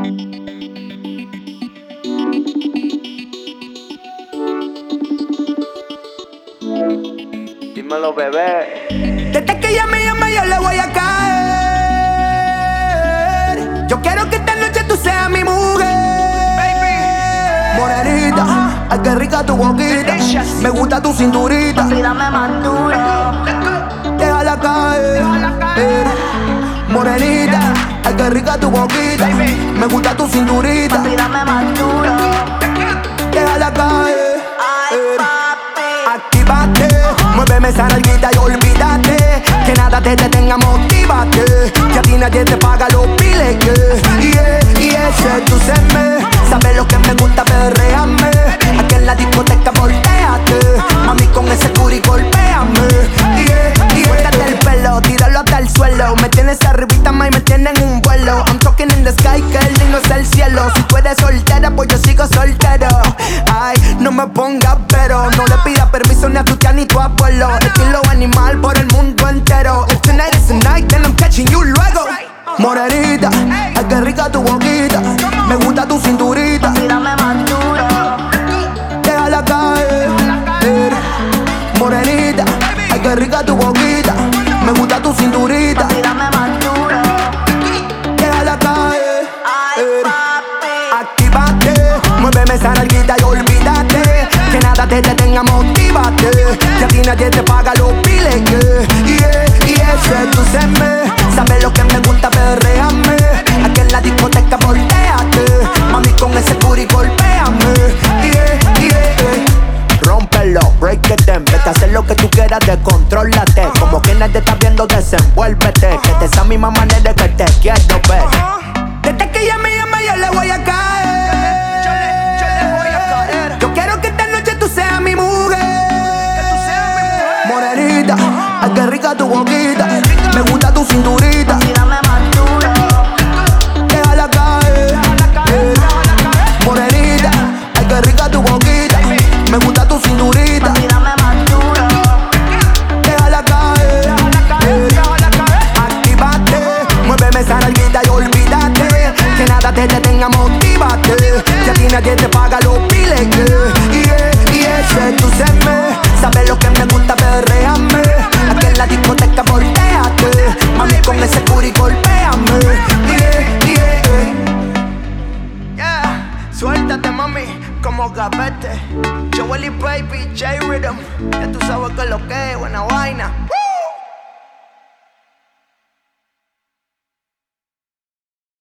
Dímelo, bebé. Desde que ella me llama yo le voy a caer. Yo quiero que esta noche tú seas mi mujer, baby. Morenita, ay qué rica tu boquita. Me gusta tu cinturita. Dame más duro. Déjala caer. Morenita, ay qué rica tu boquita. Me gusta tu cinturita. Dame más duro. Déjala caer. Ay, papi. Actívate, muéveme esa nalguita y olvídate que nada te detenga, motívate. Que a ti nadie te paga los biles, sedúceme. Sabes lo que me gusta, perréame. Aquí en la discoteca volteate. Mami con ese curi golpéame. Suéltate el pelo, tíralo hasta el suelo. Me tienes arribita, ma, y me tienes en un vuelo. I'm talking in the sky, que lindo es el cielo. Si tú eres soltera, pues yo sigo soltero. Ay, no me pongas pero. No le pidas permiso ni a tu tía ni tu abuelo. Estilo animal por el mundo entero. If tonight is the night, then I'm catching you luego. Morenita, ay qué rica tu boquita. Me gusta tu cinturita. Dame más duro. Déjala caer. Morenita, ay qué rica tu boquita. Me gusta tu cinturita. Dame más duro. Déjala caer. Ay, papi. Actívate, muéveme esa nalguita y olvídate que nada te detenga, motívate. Que a ti nadie te paga los biles, sedúceme. Sabes lo que me gusta, perréame. Aquí en la discoteca volteate. Mami con ese booty golpéame. Rómpelo, break it down. Vete a hacer lo que tú quieras, descontrólate. Como que nadie está viendo, desenvuélvete. Que de esa misma manera que te quiero ver. Desde que ella me llama yo le voy a caer. Yo le voy a caer. Yo quiero que esta noche tú seas mi mujer. Que tú seas mi mujer. Morenita, ay qué rica tu boquita. Me gusta tu cinturita. Dame más duro. Déjala caer. Morenita, ay qué rica tu boquita. Me gusta tu cinturita. Dame más duro. Déjala caer. Actívate, muéveme esa nalguita y olvídate que nada te detenga, motívate. Que a ti nadie te paga los biles, sedúceme. Sabes lo que me gusta, perréame. Aquí en la discoteca volteate. Mami con ese curi golpéame. Suéltate, mami, como gavete. Joel y Baby, J-Rhythm. Ya tú sabes que es lo que es, buena vaina.